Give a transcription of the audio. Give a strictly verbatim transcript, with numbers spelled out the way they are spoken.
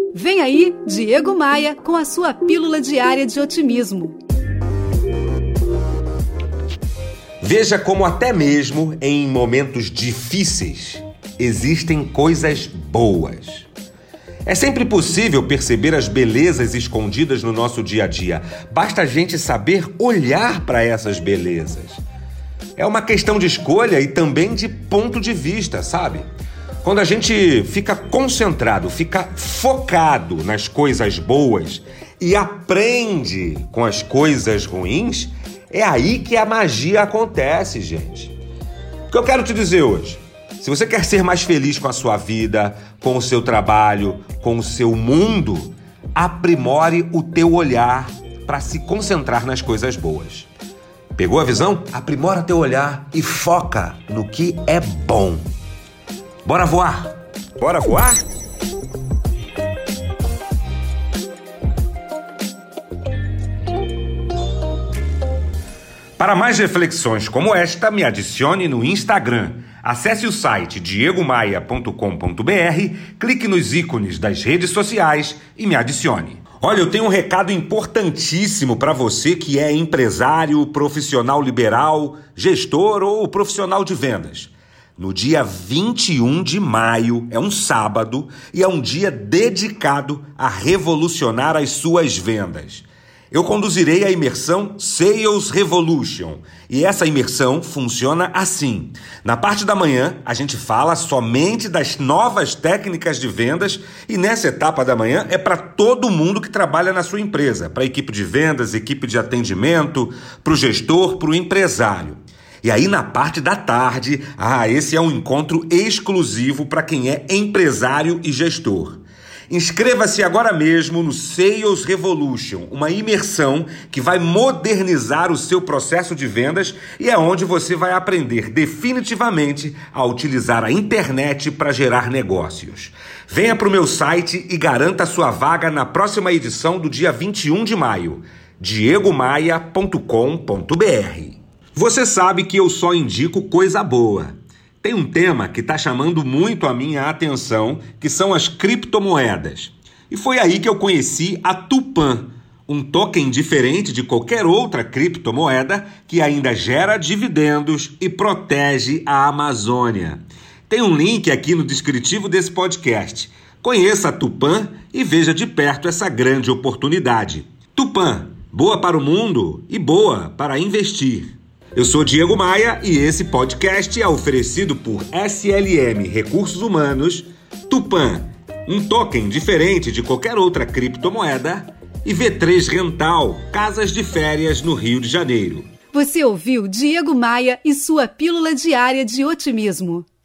Vem aí, Diego Maia, com a sua pílula diária de otimismo. Veja como até mesmo em momentos difíceis existem coisas boas. É sempre possível perceber as belezas escondidas no nosso dia a dia. Basta a gente saber olhar para essas belezas. É uma questão de escolha e também de ponto de vista, sabe? Quando a gente fica concentrado, fica focado nas coisas boas e aprende com as coisas ruins, é aí que a magia acontece, gente. O que eu quero te dizer hoje? Se você quer ser mais feliz com a sua vida, com o seu trabalho, com o seu mundo, aprimore o teu olhar para se concentrar nas coisas boas. Pegou a visão? Aprimora teu olhar e foca no que é bom. Bora voar? Bora voar? Para mais reflexões como esta, me adicione no Instagram. Acesse o site diego maia ponto com ponto b r, clique nos ícones das redes sociais e me adicione. Olha, eu tenho um recado importantíssimo para você que é empresário, profissional liberal, gestor ou profissional de vendas. No dia vinte e um de maio, é um sábado, e é um dia dedicado a revolucionar as suas vendas. Eu conduzirei a imersão Sales Revolution, e essa imersão funciona assim. Na parte da manhã, a gente fala somente das novas técnicas de vendas, e nessa etapa da manhã é para todo mundo que trabalha na sua empresa, para a equipe de vendas, equipe de atendimento, para o gestor, para o empresário. E aí na parte da tarde, ah, esse é um encontro exclusivo para quem é empresário e gestor. Inscreva-se agora mesmo no Sales Revolution, uma imersão que vai modernizar o seu processo de vendas e é onde você vai aprender definitivamente a utilizar a internet para gerar negócios. Venha para o meu site e garanta sua vaga na próxima edição do dia vinte e um de maio, diego maia ponto com ponto b r. Você sabe que eu só indico coisa boa. Tem um tema que está chamando muito a minha atenção, que são as criptomoedas. E foi aí que eu conheci a Tupã, um token diferente de qualquer outra criptomoeda que ainda gera dividendos e protege a Amazônia. Tem um link aqui no descritivo desse podcast. Conheça a Tupã e veja de perto essa grande oportunidade. Tupã, boa para o mundo e boa para investir. Eu sou Diego Maia e esse podcast é oferecido por S L M Recursos Humanos, Tupã, um token diferente de qualquer outra criptomoeda, e V três Rental, casas de férias no Rio de Janeiro. Você ouviu Diego Maia e sua pílula diária de otimismo.